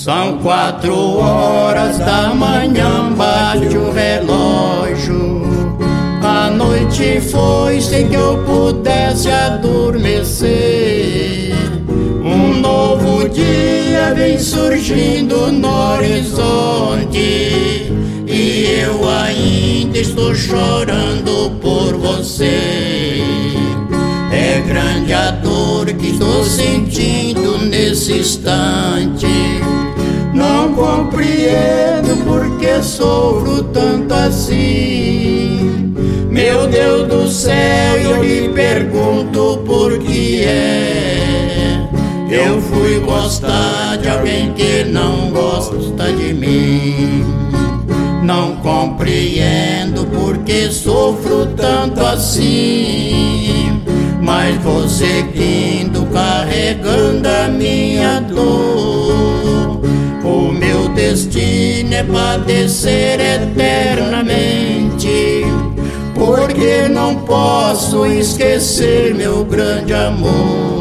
São 4 horas da manhã, bate o relógio. A noite foi sem que eu pudesse adormecer. Um novo dia vem surgindo no horizonte, e eu ainda estou chorando por você. É grande a dor que estou sentindo nesse instante. Não compreendo porque sofro tanto assim. Meu Deus do céu, eu lhe pergunto por que é. Eu fui gostar de alguém que não gosta de mim. Não compreendo porque sofro tanto assim. Mas vou seguindo, carregando a minha dor. O meu destino é padecer eternamente, porque não posso esquecer meu grande amor.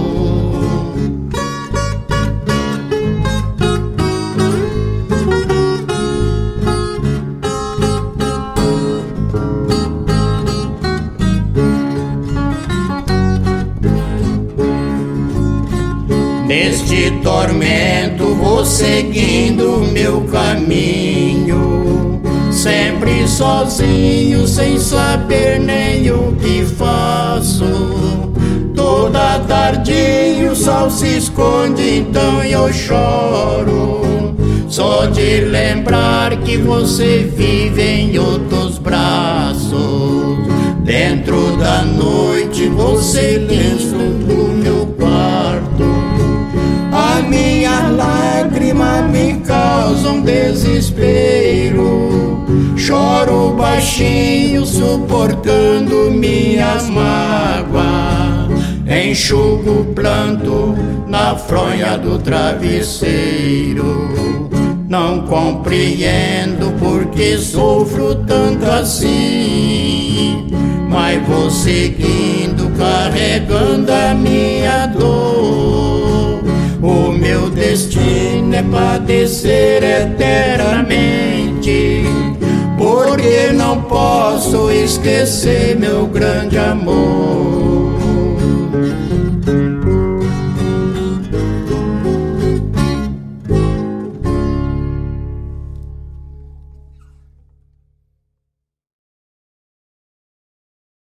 Neste tormento vou seguindo meu caminho, sempre sozinho, sem saber nem o que faço. Toda tardinha o sol se esconde, então eu choro, só de lembrar que você vive em outros braços. Dentro da noite você dentro do meu quarto. A minha lágrima me causa um desespero. Choro baixinho, suportando minhas mágoas. Enxugo o pranto na fronha do travesseiro. Não compreendo porque sofro tanto assim. Mas vou seguindo, carregando a minha dor. O meu destino é padecer eternamente, porque não posso esquecer meu grande amor.